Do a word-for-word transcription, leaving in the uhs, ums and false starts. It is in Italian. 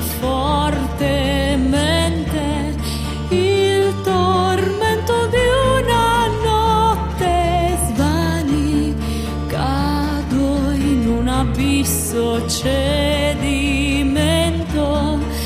fortemente il tormento di una notte, svani cado in un abisso cielo.